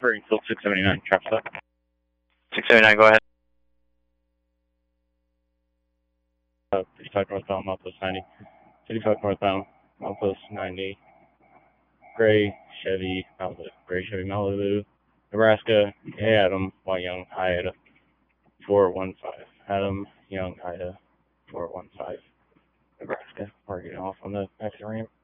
Springfield 679, traffic stop. 679, go ahead. 55 northbound, milepost 90. 55 northbound, milepost 90. Gray Chevy Malibu, Nebraska. Hey, Adam, Y Young, Ida, 415. Adam, Young, Ida, 415. Nebraska. Parking off on the exit ramp.